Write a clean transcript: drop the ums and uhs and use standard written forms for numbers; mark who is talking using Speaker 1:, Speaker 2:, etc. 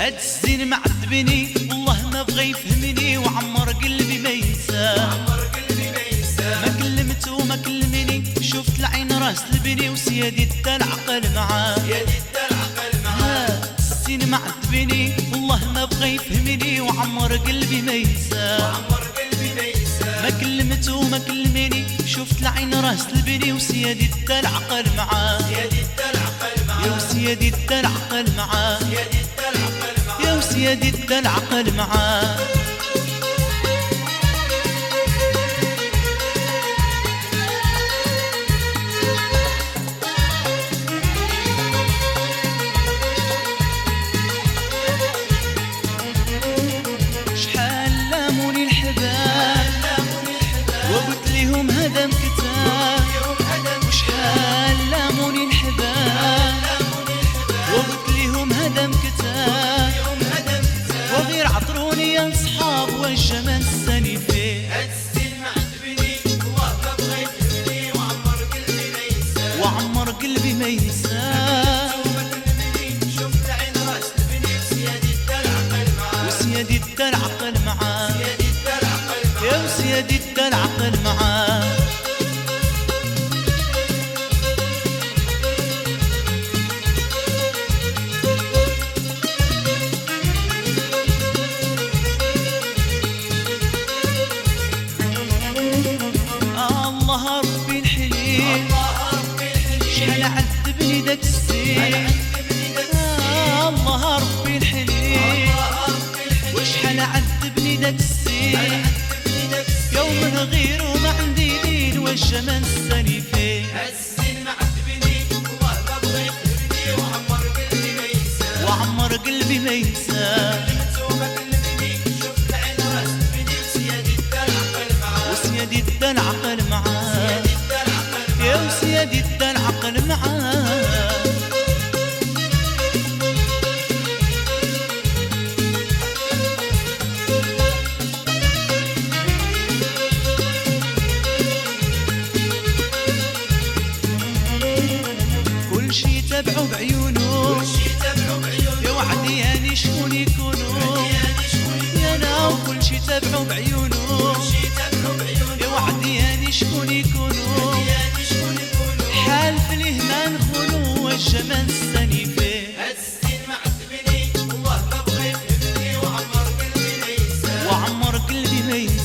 Speaker 1: هاد الزين معذبني والله ما بغى يفهمني، وعمر قلبي ما ينسى. ما كلمته وما كلمني، شفت العين راس لبني، وسيادي دا العقل معاه. هاد الزين معذبني والله ما بغى يفهمني، وعمر قلبي ما ينسى. ما كلمته وما كلمني، شفت العين راس لبني، وسيادي دا العقل معاه. يا وسيادي دا العقل معاه، يا وسيادي دا العقل معاه. شحال لاموني الحباب وقلت ليهم هذا مكتاب، وشحال لاموني الحباب وقلت ليهم هذا مكتاب، وغير عطروني يا صحاب والجمال السني فيه. وعمر قلبي ما ينساه، وسيادي دا العقل معاه، يا وسيادي دا العقل معاه. الله ربي الحليم شحال عذبني داك الزين. الله ربي الحليم وشحال عذبني داك الزين، يوم غير وما عندي دين والجمال السني فيه. وعمر قلبي ما ينساه، وسيادي دا العقل معاه، يا وسيادي دا العقل معاه. كل شي تابعو بعيونو، يا وعدي هاني شكون يكونو، يا انا وكل شي تابعو بعيونو، يا وعدي هاني شكون يكونو، حال في الهما نخونو والجمال السني فيه. وعمر قلبي ما ينسى،